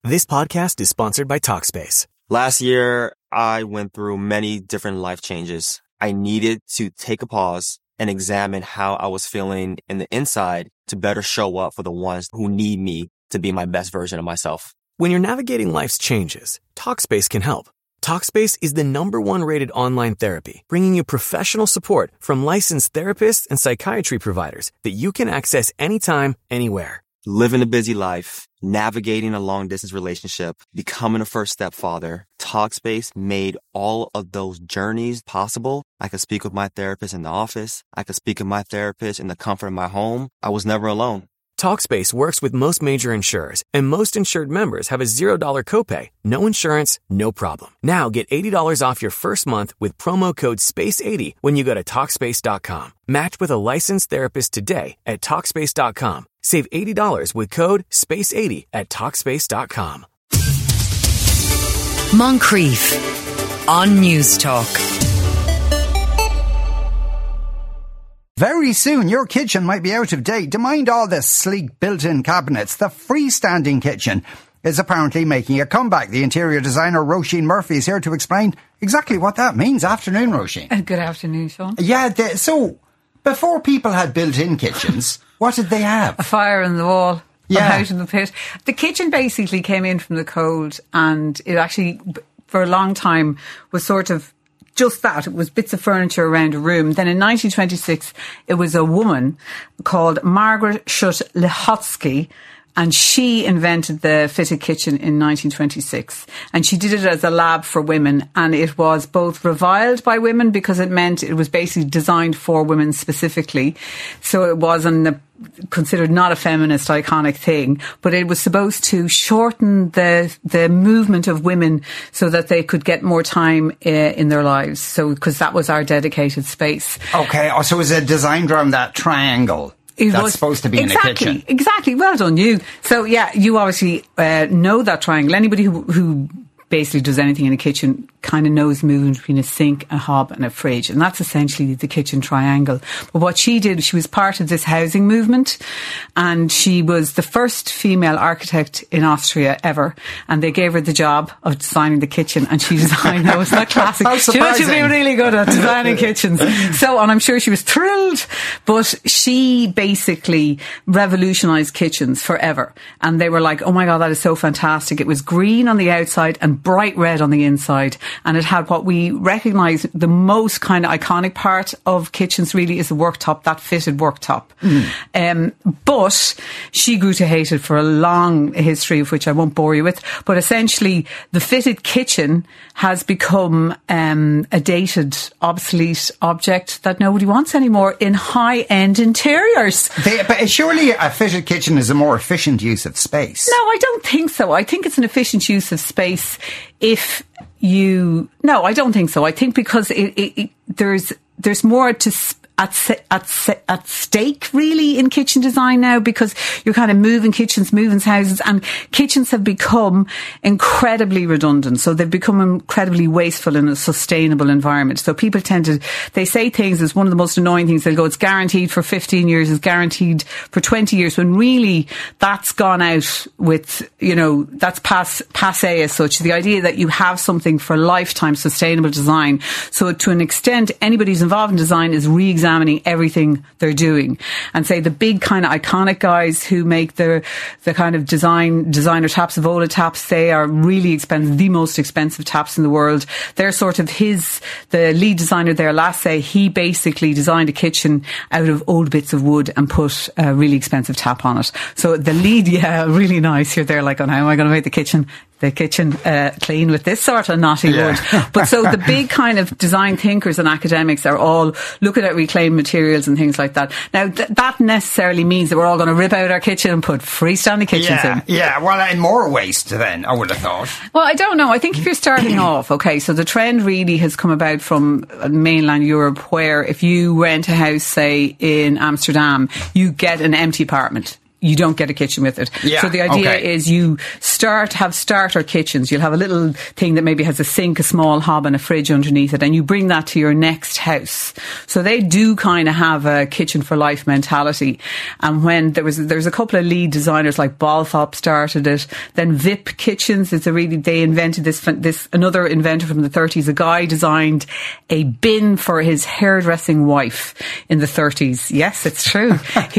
This podcast is sponsored by Talkspace. Last year, I went through many different life changes. I needed to take a pause and examine how I was feeling in the inside to better show up for the ones who need me to be my best version of myself. When you're navigating life's changes, Talkspace can help. Talkspace is the #1 rated online therapy, bringing you professional support from licensed therapists and psychiatry providers that you can access anytime, anywhere. Living a busy life, navigating a long-distance relationship, becoming a first-step father, Talkspace made all of those journeys possible. I could speak with my therapist in the office. I could speak with my therapist in the comfort of my home. I was never alone. Talkspace works with most major insurers, and most insured members have a $0 copay. No insurance, no problem. Now get $80 off your first month with promo code SPACE80 when you go to Talkspace.com. Match with a licensed therapist today at Talkspace.com. Save $80 with code SPACE80 at Talkspace.com. Moncrief on News Talk. Very soon, your kitchen might be out of date. To mind all the sleek built-in cabinets, the freestanding kitchen is apparently making a comeback. The interior designer Roisin Murphy is here to explain exactly what that means. Afternoon, Roisin. And good afternoon, Sean. Yeah, so before people had built-in kitchens, what did they have? A fire in the wall. Yeah. Out in the pit. The kitchen basically came in from the cold, and it actually, for a long time, was sort of just that. It was bits of furniture around a room. Then in 1926, it was a woman called Margaret Schutt-Lehoczky, and she invented the fitted kitchen in 1926. And she did it as a lab for women. And it was both reviled by women because it meant it was basically designed for women specifically. So it wasn't considered not a feminist iconic thing, but it was supposed to shorten the movement of women so that they could get more time in their lives. So, because that was our dedicated space. Okay, so it was designed around that triangle. That's supposed to be in a kitchen. Exactly. Well done, you. So, yeah, you obviously know that triangle. Anybody who basically does anything in a kitchen kind of knows the movement between a sink, a hob and a fridge. And that's essentially the kitchen triangle. But what she did, she was part of this housing movement, and she was the first female architect in Austria ever. And they gave her the job of designing the kitchen, and she designed, that was not classic. How surprising. She'd be really good at designing kitchens. So, and I'm sure she was thrilled, but she basically revolutionised kitchens forever. And they were like, oh my God, that is so fantastic. It was green on the outside and bright red on the inside. And it had what we recognise the most kind of iconic part of kitchens really is the worktop, that fitted worktop. But she grew to hate it for a long history of which I won't bore you with. But essentially, the fitted kitchen has become a dated, obsolete object that nobody wants anymore in high-end interiors. But surely a fitted kitchen is a more efficient use of space. No, I don't think so. I think it's an efficient use of space if you... No, I don't think so. I think because there's more at stake really in kitchen design now, because you're kind of moving kitchens, moving houses, and kitchens have become incredibly redundant. So they've become incredibly wasteful in a sustainable environment. So people they say things as one of the most annoying things. They'll go, it's guaranteed for 15 years, it's guaranteed for 20 years, when really that's gone out with, that's passé as such. The idea that you have something for lifetime sustainable design. So to an extent, anybody who's involved in design is re-examining everything they're doing. And say the big kind of iconic guys who make the kind of designer taps, Vola taps, they are really expensive, the most expensive taps in the world. They're sort of the lead designer there, Lassie, he basically designed a kitchen out of old bits of wood and put a really expensive tap on it. So the lead, yeah, really nice. You're there like, oh, how am I going to make the kitchen clean with this sort of knotty wood? But so the big kind of design thinkers and academics are all looking at reclaimed materials and things like that. Now, that necessarily means that we're all going to rip out our kitchen and put freestanding kitchens in. Yeah, well, and more waste then, I would have thought. Well, I don't know. I think if you're starting off, okay, so the trend really has come about from mainland Europe, where if you rent a house, say, in Amsterdam, you get an empty apartment. you don't get a kitchen with it. Yeah, so the idea is you have starter kitchens. You'll have a little thing that maybe has a sink, a small hob and a fridge underneath it, and you bring that to your next house. So they do kind of have a kitchen for life mentality. And when there's a couple of lead designers like Balthop started it, then VIP Kitchens, they invented this another inventor from the 30s, a guy designed a bin for his hairdressing wife in the 30s. Yes, it's true.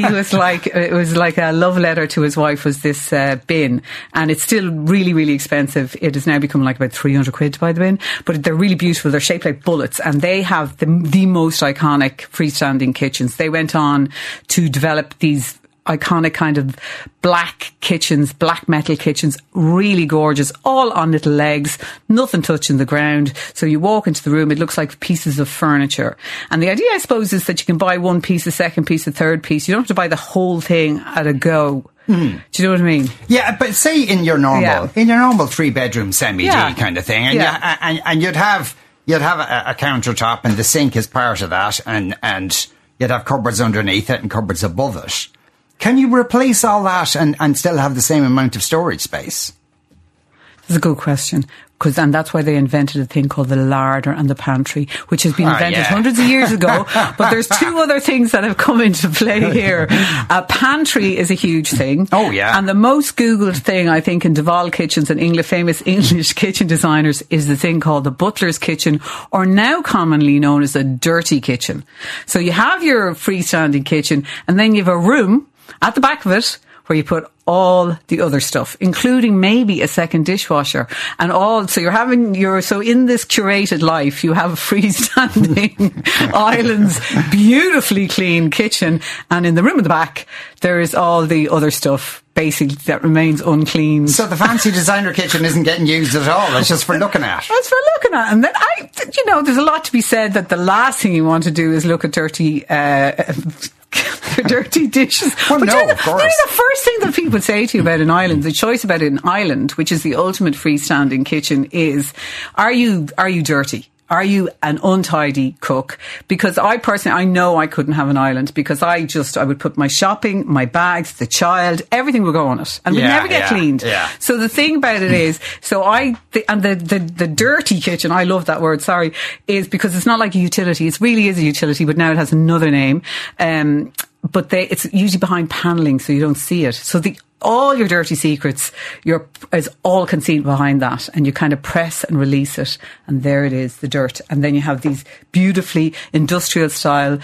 It was like a love letter to his wife was this bin, and it's still really, really expensive. It has now become like about 300 quid to buy the bin, but they're really beautiful. They're shaped like bullets, and they have the most iconic freestanding kitchens. They went on to develop these iconic kind of black kitchens, black metal kitchens, really gorgeous, all on little legs, nothing touching the ground. So you walk into the room, it looks like pieces of furniture. And the idea, I suppose, is that you can buy one piece, a second piece, a third piece. You don't have to buy the whole thing at a go. Do you know what I mean? Yeah, but say in your normal 3-bedroom semi-D kind of thing, and you'd have a countertop, and the sink is part of that, and you'd have cupboards underneath it and cupboards above it. Can you replace all that and still have the same amount of storage space? That's a good question. And that's why they invented a thing called the larder and the pantry, which has been invented hundreds of years ago. But there's two other things that have come into play here. A pantry is a huge thing. Oh, yeah. And the most Googled thing, I think, in Duval kitchens and famous English kitchen designers is the thing called the butler's kitchen, or now commonly known as a dirty kitchen. So you have your freestanding kitchen, and then you have a room at the back of it where you put all the other stuff, including maybe a second dishwasher and all. So so in this curated life, you have freestanding islands, beautifully clean kitchen, and in the room at the back, there is all the other stuff basically that remains unclean. So the fancy designer kitchen isn't getting used at all. It's just for looking at. It's for looking at. And then there's a lot to be said that the last thing you want to do is look at dirty dishes. Well, no, of course. The first thing that people say to you about an island, the choice about an island, which is the ultimate freestanding kitchen, is, are you dirty? Are you an untidy cook? Because I know I couldn't have an island, because I would put my shopping, my bags, the child, everything would go on it, and we'd never get cleaned. Yeah. So the thing about it is, the dirty kitchen, I love that word, sorry, is because it's not like a utility. It really is a utility, but now it has another name. But it's usually behind panelling, so you don't see it. So all your dirty secrets is all concealed behind that, and you kind of press and release it, and there it is, the dirt. And then you have these beautifully industrial style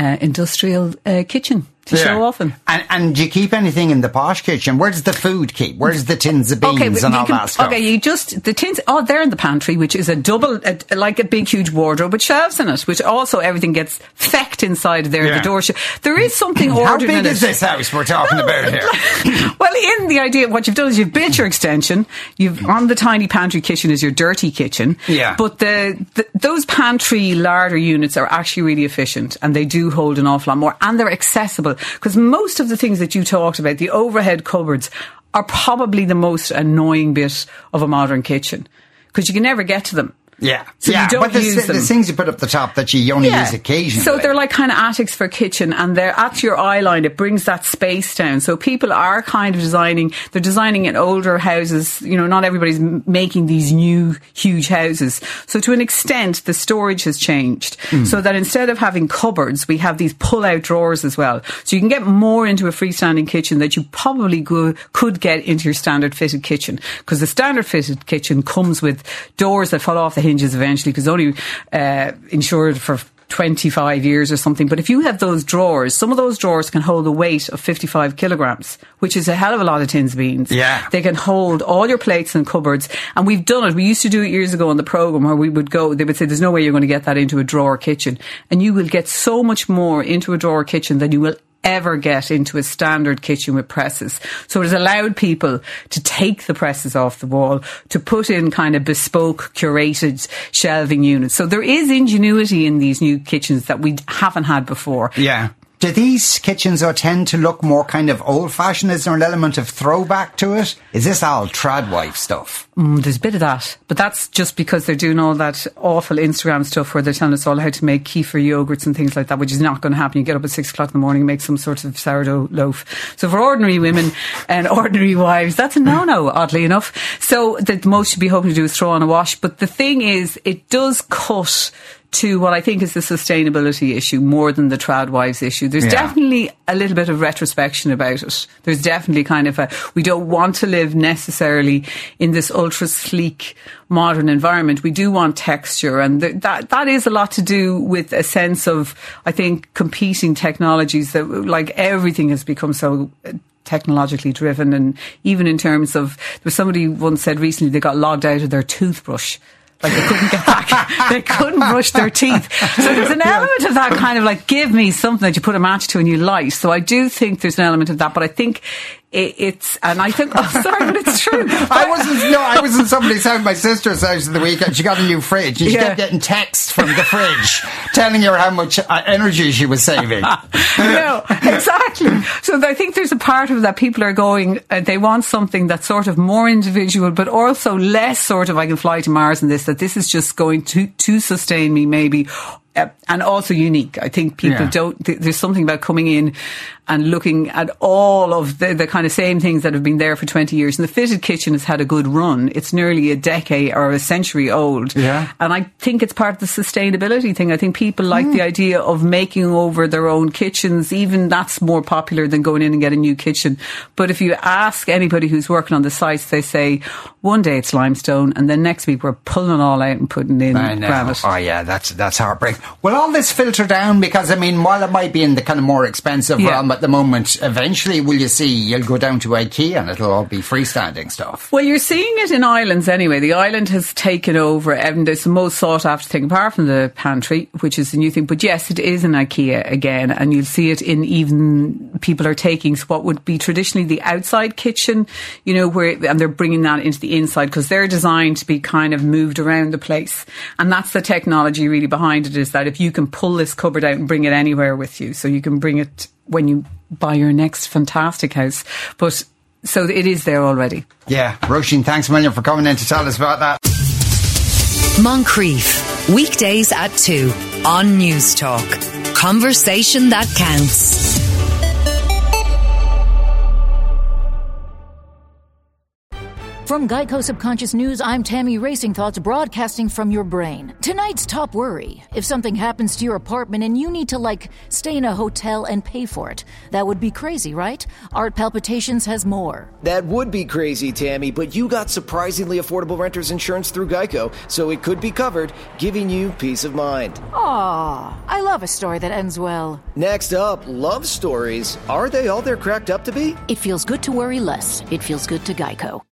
kitchen to show off in. And do you keep anything in the posh kitchen? Where does the food keep? Where's the tins of beans and all that stuff? Okay, the tins, they're in the pantry, which is like a big huge wardrobe with shelves in it, which also everything gets fecked inside there, the door. There is something ordered in it. How big is this house we're talking about here? Well, in the idea, what you've done is you've built your extension. On the tiny pantry kitchen is your dirty kitchen. Yeah. But those pantry larder units are actually really efficient, and they do hold an awful lot more, and they're accessible. Because most of the things that you talked about, the overhead cupboards, are probably the most annoying bit of a modern kitchen, because you can never get to them. Yeah. So you don't use them. There's things you put up the top that you only use occasionally. So they're like kind of attics for kitchen, and they're at your eye line. It brings that space down. So people are kind of they're designing in older houses. Not everybody's making these new, huge houses. So to an extent, the storage has changed. So that instead of having cupboards, we have these pull-out drawers as well. So you can get more into a freestanding kitchen that you probably could get into your standard fitted kitchen. Because the standard fitted kitchen comes with doors that fall off the hinges eventually, because only insured for 25 years or something. But if you have those drawers, some of those drawers can hold a weight of 55 kilograms, which is a hell of a lot of tins of beans. Yeah. They can hold all your plates and cupboards. And we've done it. We used to do it years ago on the programme, where they would say, there's no way you're going to get that into a drawer kitchen. And you will get so much more into a drawer kitchen than you will ever get into a standard kitchen with presses. So it has allowed people to take the presses off the wall, to put in kind of bespoke, curated shelving units. So there is ingenuity in these new kitchens that we haven't had before. Yeah. Do these kitchens tend to look more kind of old-fashioned? Is there an element of throwback to it? Is this all tradwife stuff? There's a bit of that. But that's just because they're doing all that awful Instagram stuff where they're telling us all how to make kefir yogurts and things like that, which is not going to happen. You get up at 6 o'clock in the morning and make some sort of sourdough loaf. So for ordinary women and ordinary wives, that's a no-no, oddly enough. So the most you'd be hoping to do is throw on a wash. But the thing is, it does cut to what I think is the sustainability issue more than the tradwives issue. There's definitely a little bit of retrospection about it. There's definitely kind of we don't want to live necessarily in this ultra sleek modern environment. We do want texture, and that is a lot to do with a sense of, I think, competing technologies that, like, everything has become so technologically driven. And even in terms of, there was somebody once said recently they got logged out of their toothbrush. Like, they couldn't get back. They couldn't brush their teeth. So there's an element of that kind of like, give me something that you put a match to and you light. So I do think there's an element of that, but I think it's, and I think, oh, sorry, but it's true. I was in somebody's house, my sister's house in the weekend. She got a new fridge and she kept getting texts from the fridge telling her how much energy she was saving. No, exactly. So I think there's a part of that people are going, they want something that's sort of more individual, but also less sort of, I can fly to Mars and this, that this is just going to sustain me maybe. And also unique. I think people there's something about coming in and looking at all of the kind of same things that have been there for 20 years. And the fitted kitchen has had a good run. It's nearly a decade or a century old. Yeah. And I think it's part of the sustainability thing. I think people like the idea of making over their own kitchens. Even that's more popular than going in and get a new kitchen. But if you ask anybody who's working on the sites, they say one day it's limestone and then next week we're pulling it all out and putting in granite. Oh yeah, that's heartbreaking. Will all this filter down? Because, I mean, while it might be in the kind of more expensive realm at the moment, eventually you'll go down to IKEA and it'll all be freestanding stuff. Well, you're seeing it in islands anyway. The island has taken over, and it's the most sought after thing, apart from the pantry, which is the new thing. But yes, it is in IKEA again, and you'll see it in, even people are taking what would be traditionally the outside kitchen, you know, and they're bringing that into the inside because they're designed to be kind of moved around the place. And that's the technology really behind it, is that if you can pull this cupboard out and bring it anywhere with you, so you can bring it when you buy your next fantastic house. But so it is there already. Yeah, Roisin, thanks a million for coming in to tell us about that. Moncrief, weekdays at 2 on News Talk. Conversation that counts. From Geico Subconscious News, I'm Tammy Racing Thoughts, broadcasting from your brain. Tonight's top worry: if something happens to your apartment and you need to, stay in a hotel and pay for it. That would be crazy, right? Art Palpitations has more. That would be crazy, Tammy, but you got surprisingly affordable renter's insurance through Geico, so it could be covered, giving you peace of mind. Aw, I love a story that ends well. Next up, love stories. Are they all they're cracked up to be? It feels good to worry less. It feels good to Geico.